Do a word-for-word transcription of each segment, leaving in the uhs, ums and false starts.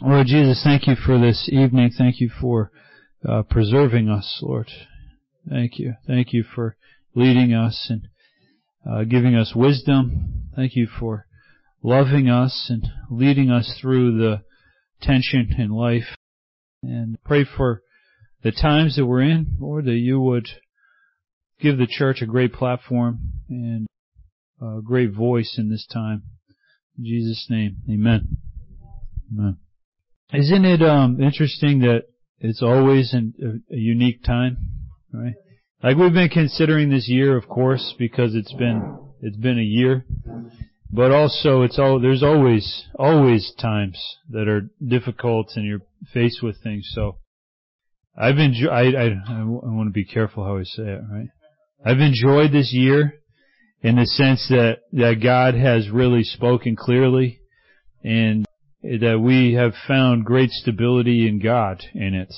Lord Jesus, thank you for this evening. Thank you for uh, preserving us, Lord. Thank you. Thank you for leading us and uh, giving us wisdom. Thank you for loving us and leading us through the tension in life. And pray for the times that we're in, Lord, that you would give the church a great platform and a great voice in this time. In Jesus' name, amen. Amen. Isn't it um, interesting that it's always an, a, a unique time, right? Like we've been considering this year, of course, because it's been it's been a year, but also it's all there's always always times that are difficult and you're faced with things. So I've enjoyed. I, I I want to be careful how I say it, right? I've enjoyed this year in the sense that that God has really spoken clearly and that we have found great stability in God in it.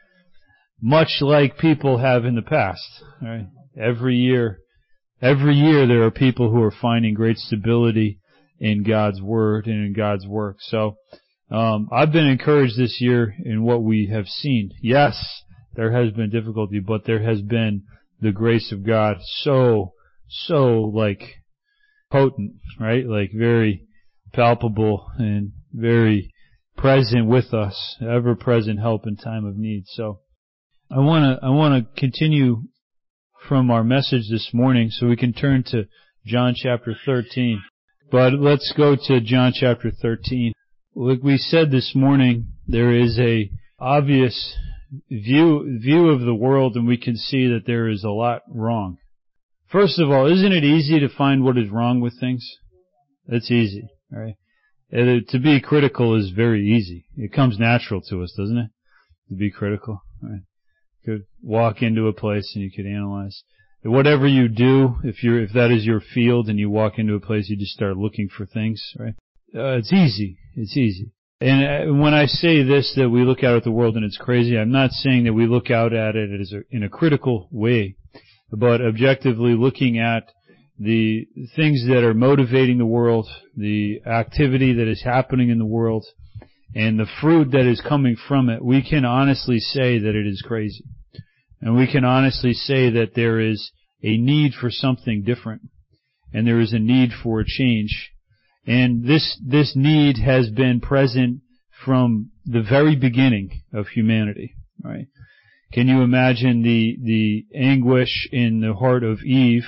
Much like people have in the past, right? Every year, every year there are people who are finding great stability in God's Word and in God's work. So, um, I've been encouraged this year in what we have seen. Yes, there has been difficulty, but there has been the grace of God so, so like potent, right? Like very palpable and very present with us, ever-present help in time of need. So I want to I want to continue from our message this morning so we can turn to John chapter thirteen. But let's go to John chapter thirteen. Like we said this morning, there is a obvious view view of the world, and we can see that there is a lot wrong. First of all, isn't it easy to find what is wrong with things? It's easy, right? And to be critical is very easy. It comes natural to us, doesn't it? To be critical, right? You could walk into a place and you could analyze. Whatever you do, if you're if that is your field and you walk into a place, you just start looking for things, right? Uh, it's easy. It's easy. And when I say this, that we look out at the world and it's crazy, I'm not saying that we look out at it as a, in a critical way, but objectively looking at the things that are motivating the world, the activity that is happening in the world, and the fruit that is coming from it, we can honestly say that it is crazy. And we can honestly say that there is a need for something different, and there is a need for a change. And this this need has been present from the very beginning of humanity, right? Can you imagine the the anguish in the heart of Eve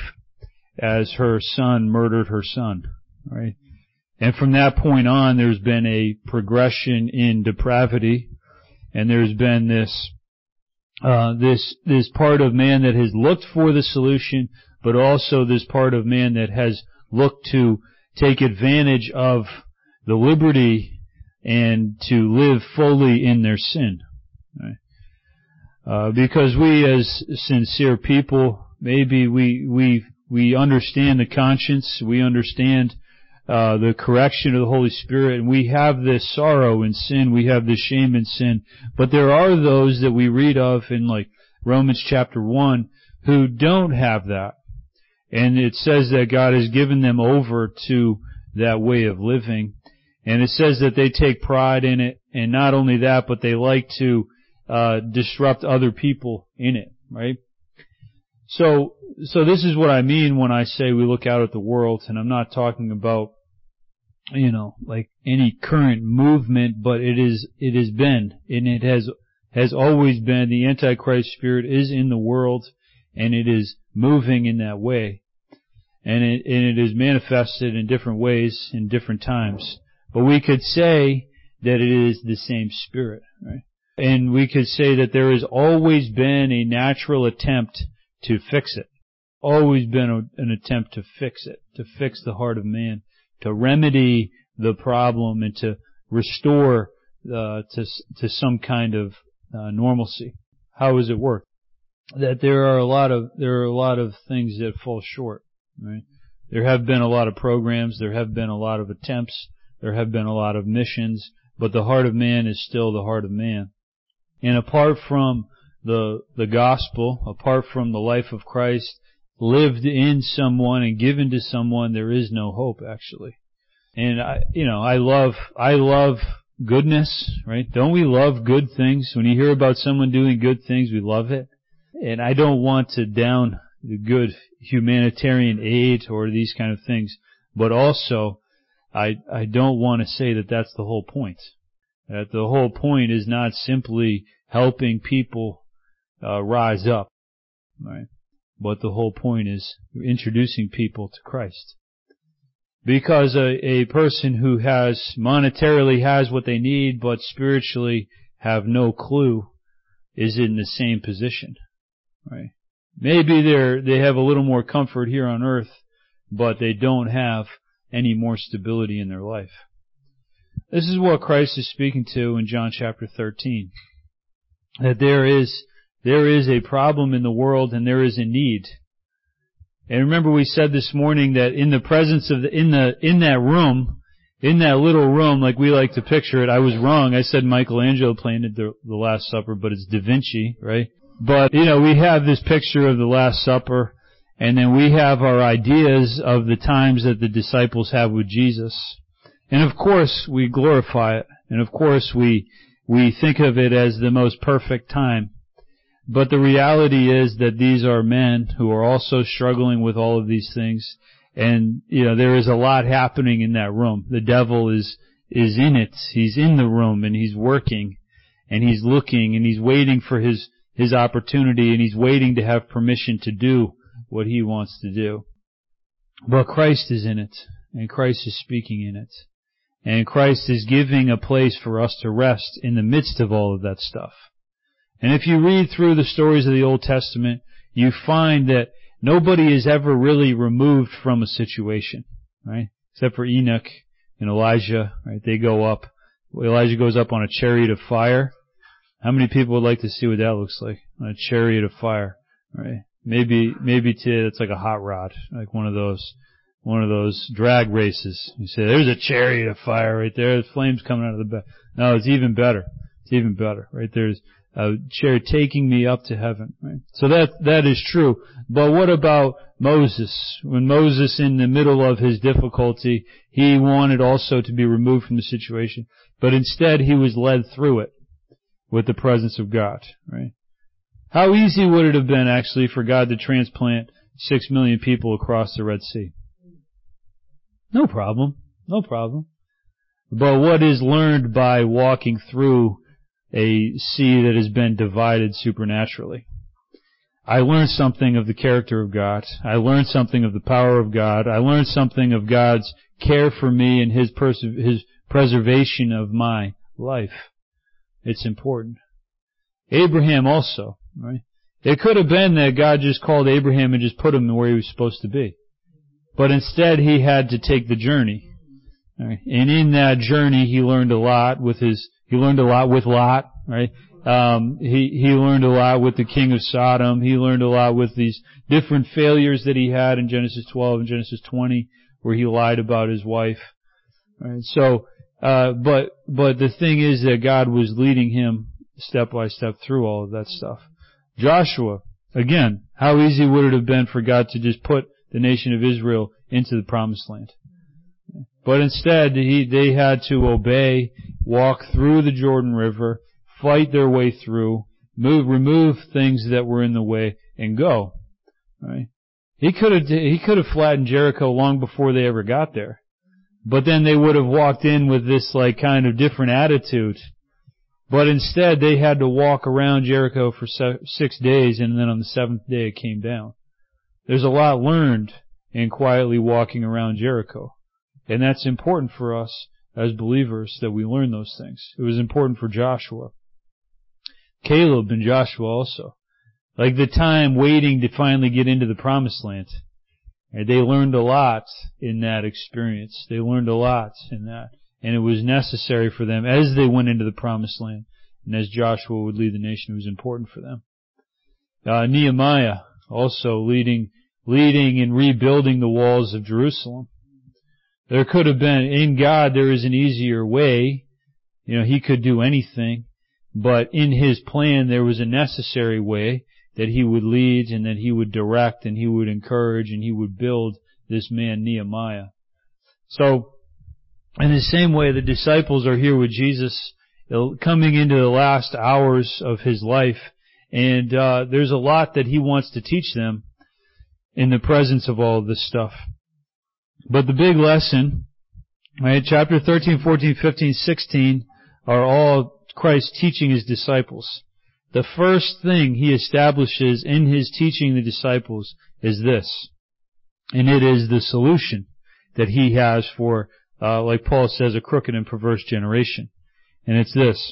as her son murdered her son, right? And from that point on, there's been a progression in depravity, and there's been this uh this this part of man that has looked for the solution, but also this part of man that has looked to take advantage of the liberty and to live fully in their sin, right? Uh, because we as sincere people, maybe we we we understand the conscience, we understand uh, the correction of the Holy Spirit, and we have this sorrow in sin, we have this shame in sin. But there are those that we read of in like Romans chapter one who don't have that. And it says that God has given them over to that way of living. And it says that they take pride in it, and not only that, but they like to uh disrupt other people in it, right? So, so this is what I mean when I say we look out at the world, and I'm not talking about, you know, like any current movement, but it is, it has been, and it has, has always been, the Antichrist spirit is in the world, and it is moving in that way. And it, and it is manifested in different ways in different times. But we could say that it is the same spirit, right? And we could say that there has always been a natural attempt to fix it. Always been a, an attempt to fix it, to fix the heart of man, to remedy the problem and to restore uh, to to some kind of uh, normalcy. How does it work? That there are a lot of there are a lot of things that fall short, right? There have been a lot of programs, there have been a lot of attempts, there have been a lot of missions, but the heart of man is still the heart of man. And apart from the the gospel, apart from the life of Christ lived in someone and given to someone, there is no hope, actually. And I, you know, I love I love goodness, right? Don't we love good things? When you hear about someone doing good things, we love it. And I don't want to down the good humanitarian aid or these kind of things, but also I I don't want to say that that's the whole point. That the whole point is not simply helping people uh, rise up, right? But the whole point is introducing people to Christ. Because a, a person who has monetarily has what they need, but spiritually have no clue, is in the same position, right? Maybe they're they have a little more comfort here on earth, but they don't have any more stability in their life. This is what Christ is speaking to in John chapter thirteen. That there is there is a problem in the world and there is a need. And remember we said this morning that in the presence of the, in the, in that room, in that little room, like we like to picture it, I was wrong. I said Michelangelo planted the, the Last Supper, but it's Da Vinci, right? But, you know, we have this picture of the Last Supper, and then we have our ideas of the times that the disciples have with Jesus. And of course, we glorify it. And of course, we, we think of it as the most perfect time. But the reality is that these are men who are also struggling with all of these things. And, you know, there is a lot happening in that room. The devil is, is in it. He's in the room and he's working and he's looking and he's waiting for his, his opportunity and he's waiting to have permission to do what he wants to do. But Christ is in it and Christ is speaking in it. And Christ is giving a place for us to rest in the midst of all of that stuff. And if you read through the stories of the Old Testament, you find that nobody is ever really removed from a situation, right? Except for Enoch and Elijah, right? They go up. Elijah goes up on a chariot of fire. How many people would like to see what that looks like? On a chariot of fire, right? Maybe, maybe today it's like a hot rod, like one of those, one of those drag races. You say, there's a chariot of fire right there. There's flames coming out of the back. No, it's even better. It's even better, right? There's a chariot taking me up to heaven, right? So that, that is true. But what about Moses? When Moses, in the middle of his difficulty, he wanted also to be removed from the situation, but instead he was led through it with the presence of God, right? How easy would it have been actually for God to transplant six million people across the Red Sea? No problem. No problem. But what is learned by walking through a sea that has been divided supernaturally? I learned something of the character of God. I learned something of the power of God. I learned something of God's care for me and His, pers- His preservation of my life. It's important. Abraham also, right? It could have been that God just called Abraham and just put him where he was supposed to be. But instead he had to take the journey. Right? And in that journey he learned a lot with his He learned a lot with Lot, right? Um, he, he learned a lot with the king of Sodom. He learned a lot with these different failures that he had in Genesis twelve and Genesis twenty, where he lied about his wife. Right? So, uh, but, but the thing is that God was leading him step by step through all of that stuff. Joshua, again, how easy would it have been for God to just put the nation of Israel into the promised land? But instead, he, they had to obey, walk through the Jordan River, fight their way through, move, remove things that were in the way, and go. Right? He could have, he could have flattened Jericho long before they ever got there. But then they would have walked in with this like kind of different attitude. But instead, they had to walk around Jericho for six days, and then on the seventh day it came down. There's a lot learned in quietly walking around Jericho. And that's important for us as believers that we learn those things. It was important for Joshua. Caleb and Joshua also. Like the time waiting to finally get into the promised land. They learned a lot in that experience. They learned a lot in that. And it was necessary for them as they went into the promised land. And as Joshua would lead the nation, it was important for them. Uh, Nehemiah also leading, leading and rebuilding the walls of Jerusalem. There could have been, in God there is an easier way. You know, He could do anything. But in His plan there was a necessary way that He would lead and that He would direct and He would encourage and He would build this man Nehemiah. So, In the same way, the disciples are here with Jesus, coming into the last hours of His life, and uh, there's a lot that He wants to teach them in the presence of all of this stuff. But the big lesson, right, chapter thirteen, fourteen, fifteen, sixteen are all Christ teaching His disciples. The first thing He establishes in His teaching the disciples is this, and it is the solution that He has for, uh, like Paul says, a crooked and perverse generation. And it's this.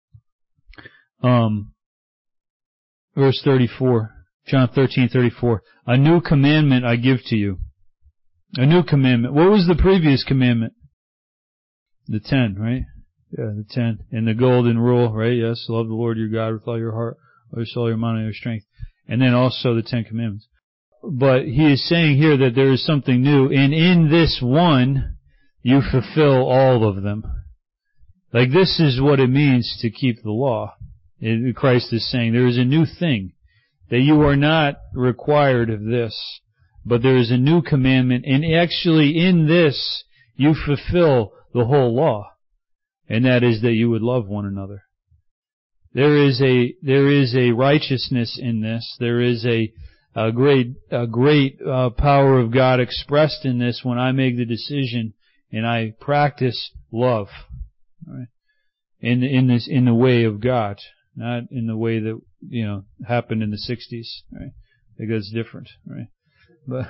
Um, verse thirty-four, John thirteen, thirty-four. A new commandment I give to you. A new commandment. What was the previous commandment? The ten, right? Yeah, the ten. And the golden rule, right? Yes, love the Lord your God with all your heart, all your soul, your mind, and your strength. And then also the Ten Commandments. But He is saying here that there is something new, and in this one, you fulfill all of them. Like, this is what it means to keep the law. It, Christ is saying there is a new thing, that you are not required of this, but there is a new commandment, and actually in this, you fulfill the whole law, and that is that you would love one another. There is a, there is a righteousness in this. There is a, a great, a great uh, power of God expressed in this when I make the decision and I practice love. Right? In in this in the way of God, not in the way that you know happened in the sixties, right? Because it's different, right? But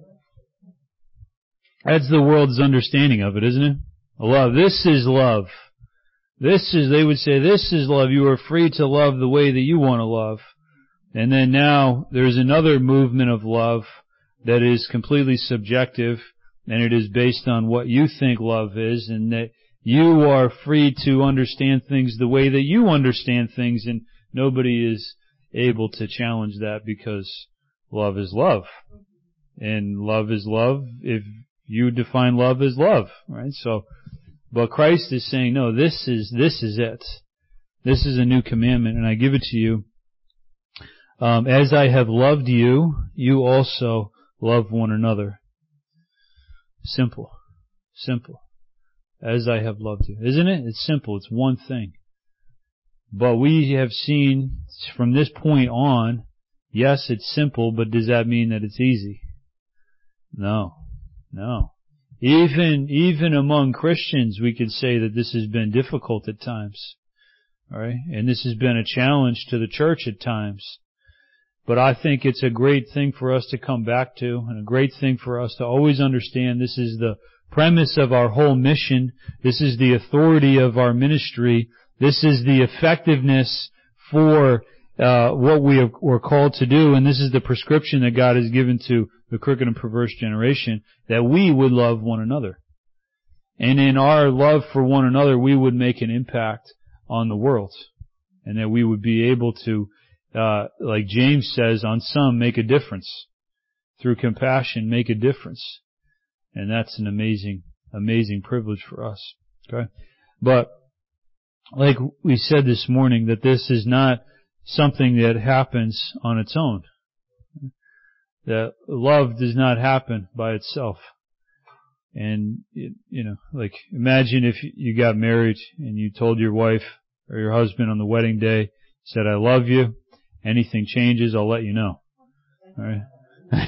that's the world's understanding of it, isn't it? Love. This is love. This is, they would say, this is love. You are free to love the way that you want to love. And then now there's another movement of love that is completely subjective, and it is based on what you think love is, and that you are free to understand things the way that you understand things, and nobody is able to challenge that because love is love. And love is love if you define love as love, right? So, but Christ is saying, no, this is, this is it. This is a new commandment, and I give it to you. Um, as I have loved you, you also love one another. Simple. Simple. As I have loved you. Isn't it? It's simple. It's one thing. But we have seen from this point on, yes, it's simple, but does that mean that it's easy? No. No. Even, even among Christians, we could say that this has been difficult at times. All right? And this has been a challenge to the church at times. But I think it's a great thing for us to come back to, and a great thing for us to always understand this is the premise of our whole mission. This is the authority of our ministry. This is the effectiveness for uh, what we have, we're called to do, and this is the prescription that God has given to the crooked and perverse generation, that we would love one another. And in our love for one another, we would make an impact on the world, and that we would be able to, uh, like James says, on some make a difference. Through compassion, make a difference. And that's an amazing, amazing privilege for us. Okay? But, like we said this morning, that this is not something that happens on its own. That love does not happen by itself. And, you know, like, imagine if you got married and you told your wife or your husband on the wedding day, said, I love you. Anything changes, I'll let you know. All right?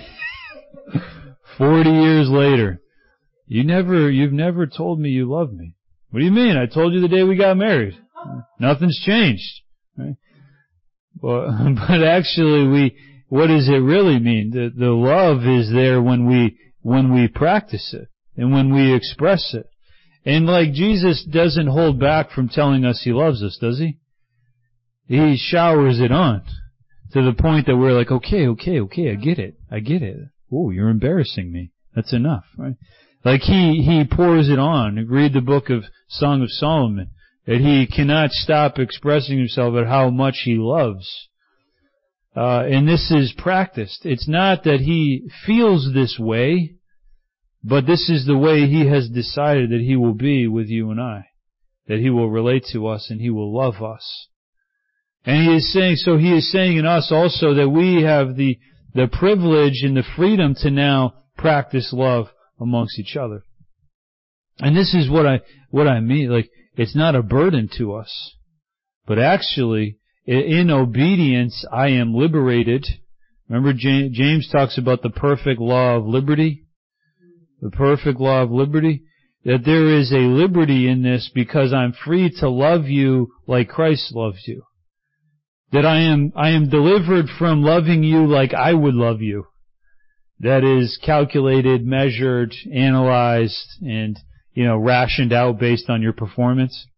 Forty years later, you never, you've never told me you love me. What do you mean? I told you the day we got married. Nothing's changed. Right? Well, but actually, we, what does it really mean? The, the love is there when we, when we practice it and when we express it. And like Jesus doesn't hold back from telling us He loves us, does He? He showers it on to the point that we're like, okay, okay, okay, I get it. I get it. Oh, you're embarrassing me. That's enough, right? Like he, he pours it on. Read the book of Song of Solomon. That he cannot stop expressing himself at how much he loves. Uh, and this is practiced. It's not that he feels this way, but this is the way he has decided that he will be with you and I. That he will relate to us and he will love us. And he is saying, so he is saying in us also that we have the, the privilege and the freedom to now practice love amongst each other. And this is what I, what I mean, like, it's not a burden to us. But actually, in obedience, I am liberated. Remember, James talks about the perfect law of liberty? The perfect law of liberty? That there is a liberty in this because I'm free to love you like Christ loves you. That I am, I am delivered from loving you like I would love you. That is calculated, measured, analyzed, and, you know, rationed out based on your performance.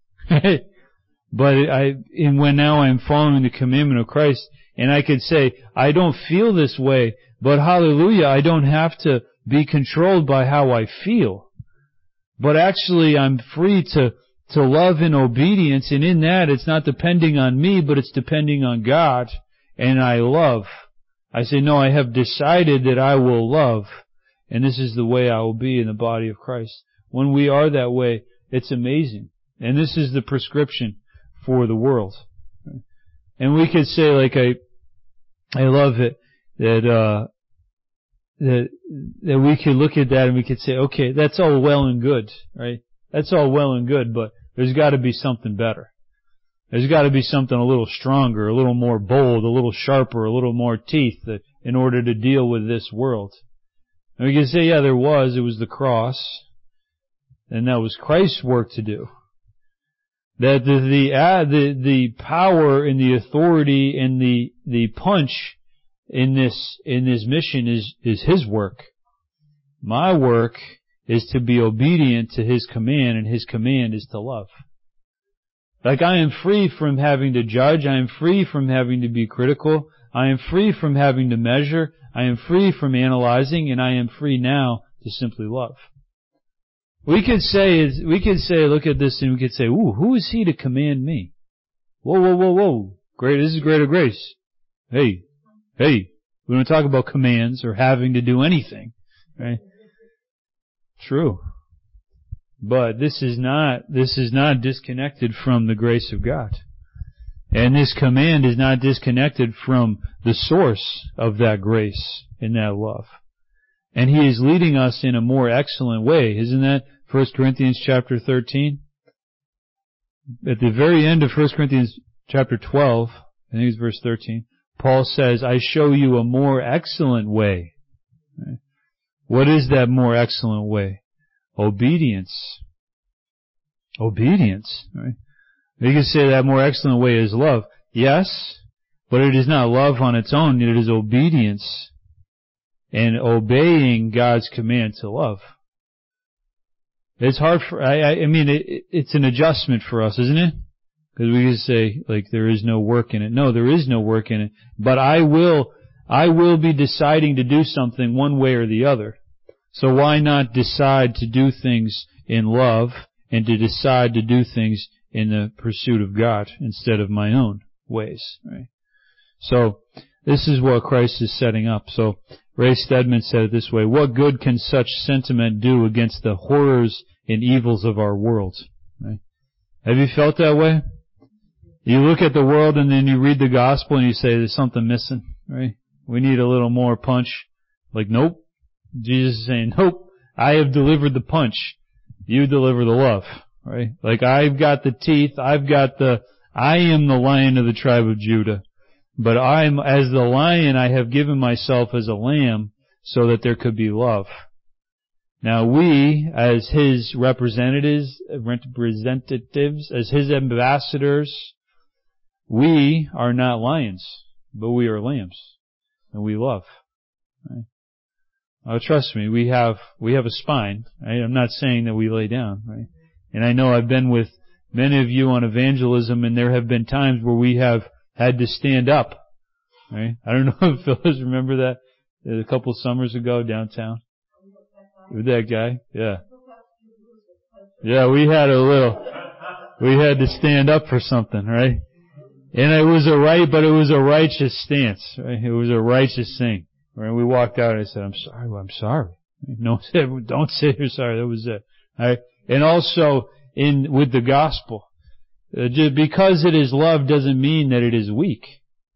But I, and when now I'm following the commandment of Christ, and I could say, I don't feel this way, but hallelujah, I don't have to be controlled by how I feel. But actually I'm free to, to love in obedience, and in that it's not depending on me, but it's depending on God, and I love. I say, no, I have decided that I will love, and this is the way I will be in the body of Christ. When we are that way, it's amazing. And this is the prescription for the world. And we could say, like, I, I love it, that, uh, that, that we could look at that and we could say, okay, that's all well and good, right? That's all well and good, but there's got to be something better. There's got to be something a little stronger, a little more bold, a little sharper, a little more teeth that, in order to deal with this world. And we can say, yeah, there was. It was the cross. And that was Christ's work to do. That the the uh, the, the power and the authority and the the punch in this in this mission is is His work. My work is to be obedient to His command, and His command is to love. Like, I am free from having to judge. I am free from having to be critical. I am free from having to measure. I am free from analyzing, and I am free now to simply love. We could say, we could say, look at this and we could say, ooh, who is He to command me? Whoa, whoa, whoa, whoa. Great, this is greater grace. Hey, hey, we don't talk about commands or having to do anything, right? True. But this is not, this is not disconnected from the grace of God. And this command is not disconnected from the source of that grace and that love. And He is leading us in a more excellent way. Isn't that First Corinthians chapter thirteen? At the very end of First Corinthians chapter twelve, I think it's verse thirteen, Paul says, I show you a more excellent way. Right? What is that more excellent way? Obedience. Obedience. Right? You can say that more excellent way is love. Yes, but it is not love on its own. It is obedience and obeying God's command to love. It's hard for, I, I mean, it, it's an adjustment for us, isn't it? Because we can say, like, there is no work in it. No, there is no work in it. But I will, I will be deciding to do something one way or the other. So why not decide to do things in love and to decide to do things in the pursuit of God instead of my own ways, right? So, this is what Christ is setting up. So, Ray Stedman said it this way, what good can such sentiment do against the horrors and evils of our world? Right? Have you felt that way? You look at the world and then you read the gospel and you say, there's something missing, right? We need a little more punch. Like, nope. Jesus is saying, nope, I have delivered the punch. You deliver the love, right? Like, I've got the teeth, I've got the, I am the Lion of the tribe of Judah. But I'm, as the lion, I have given myself as a lamb so that there could be love. Now we, as His representatives, representatives, as His ambassadors, we are not lions, but we are lambs. And we love. Right? Oh, trust me, we have, we have a spine. Right? I'm not saying that we lay down, right? And I know I've been with many of you on evangelism, and there have been times where we have had to stand up, right? I don't know if Phyllis remember that a couple summers ago downtown with that guy. Yeah, yeah, we had a little, we had to stand up for something, right? And it was a right, but it was a righteous stance, right? It was a righteous thing. Right? We walked out and I said, "I'm sorry, well, I'm sorry." No, don't say you're sorry. That was it. Right? And also in with the gospel. Uh, just because it is love doesn't mean that it is weak.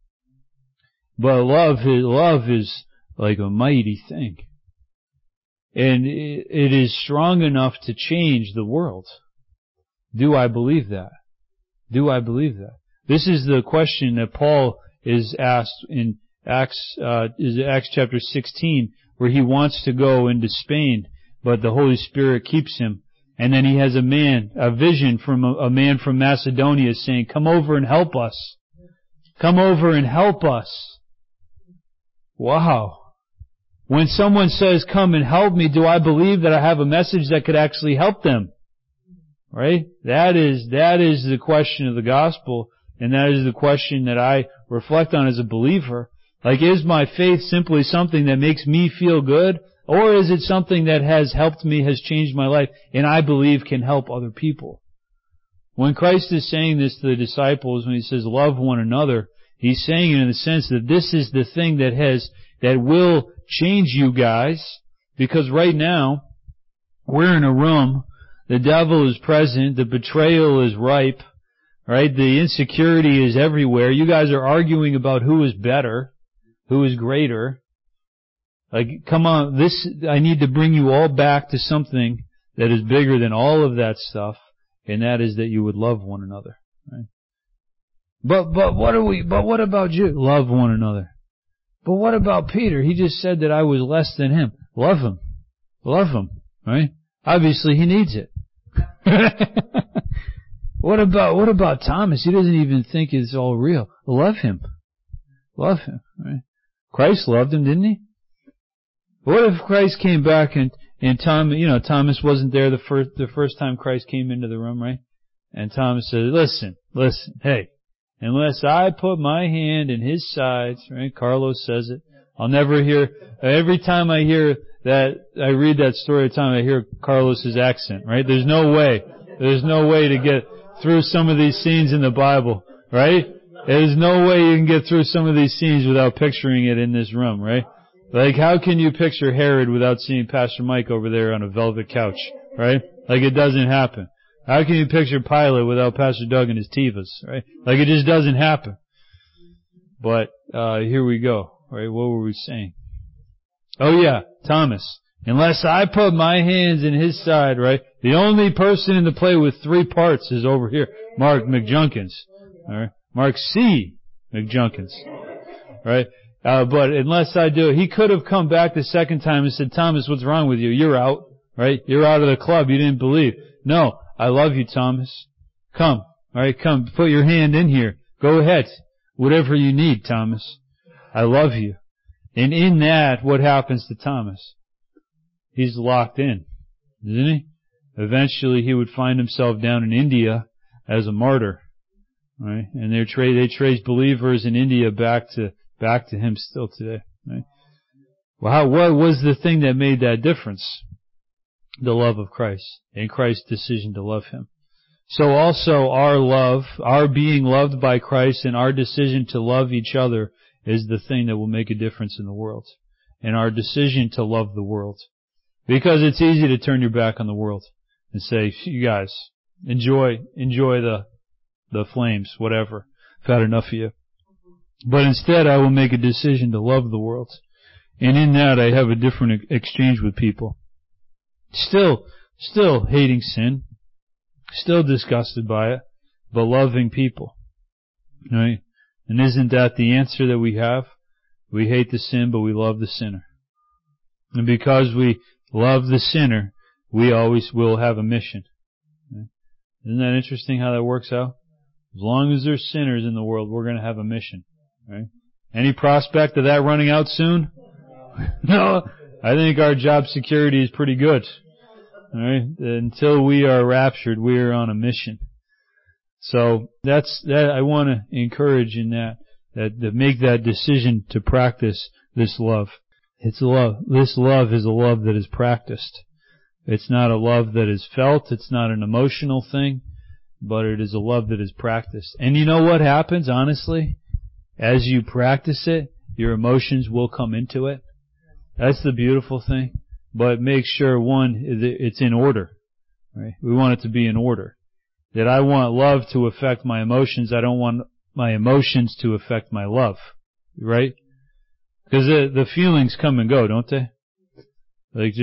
But love is, love is like a mighty thing. And it is strong enough to change the world. Do I believe that? Do I believe that? This is the question that Paul is asked in Acts, uh, is Acts chapter sixteen, where he wants to go into Spain, but the Holy Spirit keeps him. And then he has a man, a vision from a, a man from Macedonia saying, come over and help us. Come over and help us. Wow. When someone says, come and help me, do I believe that I have a message that could actually help them? Right? That is, that is the question of the gospel, and that is the question that I reflect on as a believer. Like, is my faith simply something that makes me feel good, or is it something that has helped me, has changed my life, and I believe can help other people? When Christ is saying this to the disciples, when He says, love one another, He's saying it in the sense that this is the thing that has, that will change you guys, because right now, we're in a room, the devil is present, the betrayal is ripe, right? The insecurity is everywhere. You guys are arguing about who is better, who is greater. Like, come on, this, I need to bring you all back to something that is bigger than all of that stuff, and that is that you would love one another, right? But, but what are we, but what about you? Love one another. But what about Peter? He just said that I was less than him. Love him. Love him, right? Obviously he needs it. What about, what about Thomas? He doesn't even think it's all real. Love him. Love him, right? Christ loved him, didn't he? What if Christ came back and, and Tom, you know, Thomas wasn't there the first, the first time Christ came into the room, right? And Thomas said, listen, listen, hey, unless I put my hand in his sides, right? Carlos says it. I'll never hear, every time I hear that, I read that story, every time I hear Carlos's accent, right? There's no way, there's no way to get through some of these scenes in the Bible, right? There's no way you can get through some of these scenes without picturing it in this room, right? Like, how can you picture Herod without seeing Pastor Mike over there on a velvet couch, right? Like, it doesn't happen. How can you picture Pilate without Pastor Doug and his Tivas, right? Like, it just doesn't happen. But, uh, here we go, right? What were we saying? Oh yeah, Thomas. Unless I put my hands in his side, right? The only person in the play with three parts is over here. Mark McJunkins. Alright? Mark C. McJunkins. Right? Uh, but unless I do, he could have come back the second time and said, Thomas, what's wrong with you? You're out. Right? You're out of the club. You didn't believe. No. I love you, Thomas. Come. Alright? Come. Put your hand in here. Go ahead. Whatever you need, Thomas. I love you. And in that, what happens to Thomas? He's locked in, isn't he? Eventually, he would find himself down in India as a martyr, right? And they tra- they trace believers in India back to back to him still today, right? Well, how, what was the thing that made that difference? The love of Christ and Christ's decision to love him. So also our love, our being loved by Christ and our decision to love each other is the thing that will make a difference in the world. And our decision to love the world. Because it's easy to turn your back on the world and say, you guys, enjoy, enjoy the, the flames, whatever. I've had enough of you. But instead I will make a decision to love the world. And in that I have a different exchange with people. Still, still hating sin. Still disgusted by it. But loving people. Right? And isn't that the answer that we have? We hate the sin, but we love the sinner. And because we love the sinner, we always will have a mission. Isn't that interesting how that works out? As long as there's sinners in the world, we're going to have a mission. Right? Any prospect of that running out soon? No. I think our job security is pretty good. All right? Until we are raptured, we are on a mission. So that's that. I want to encourage in that, that to make that decision to practice this love. It's love. This love is a love that is practiced. It's not a love that is felt. It's not an emotional thing, but it is a love that is practiced. And you know what happens, honestly? As you practice it, your emotions will come into it. That's the beautiful thing. But make sure, one, it's in order. Right? We want it to be in order. That I want love to affect my emotions. I don't want my emotions to affect my love. Right? Because the, the feelings come and go, don't they? Like just,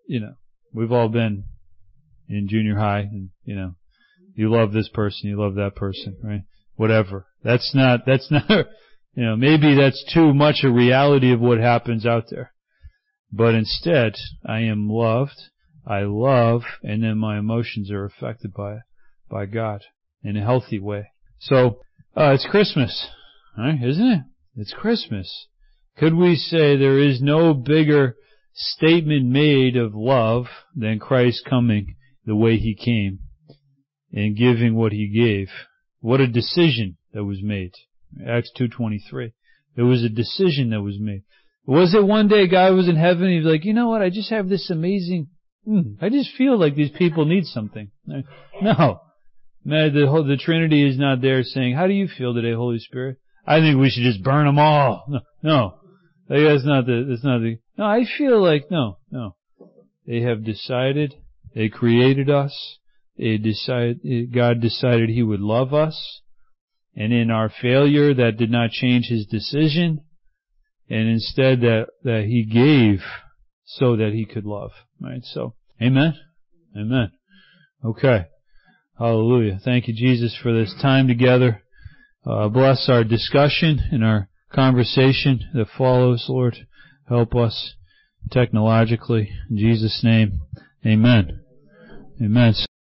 you know, we've all been in junior high, and, you know, you love this person, you love that person, right? Whatever. That's not, that's not, you know, maybe that's too much a reality of what happens out there. But instead, I am loved, I love, and then my emotions are affected by it, by God, in a healthy way. So, uh, it's Christmas, right? Isn't it? It's Christmas. Could we say there is no bigger statement made of love than Christ coming the way He came and giving what He gave? What a decision that was made. Acts two twenty-three. There was a decision that was made. Was it one day God was in heaven and He was like, you know what, I just have this amazing, hmm, I just feel like these people need something. No. Man, the, whole, the Trinity is not there saying, how do you feel today, Holy Spirit? I think we should just burn them all. No. no. That's not the, that's not the, no, I feel like, no, no. They have decided, they created us, they decided, God decided He would love us, and in our failure, that did not change His decision, and instead that, that He gave so that He could love. Right? So, amen? Amen. Okay. Hallelujah. Thank you, Jesus, for this time together. Uh, bless our discussion and our conversation that follows, Lord. Help us technologically. In Jesus' name, amen. Amen.